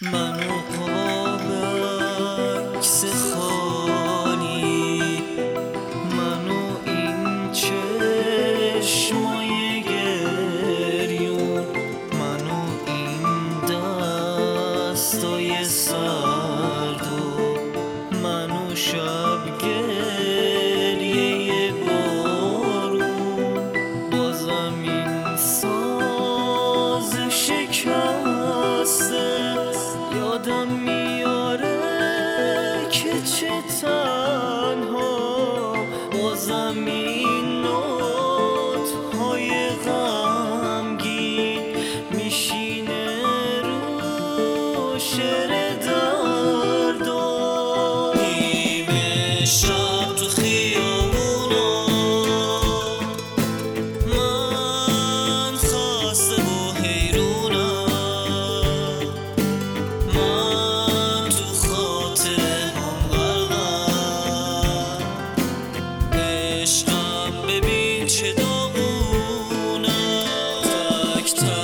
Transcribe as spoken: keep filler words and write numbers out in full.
منو قاب عکس خالی، منو این چشمای گریون، منو این دستای سردو، منو شب گریه بارون. بازم این ساز شکسته یادم میاره که چه تنها. بازم این نوت های غمگین میشینه رو شعر دردا. نیمه شب تو خیابونا من خسته و حیرونم، من تو خاطره هم غرقم. عشقم ببین چه داغونم، تک تک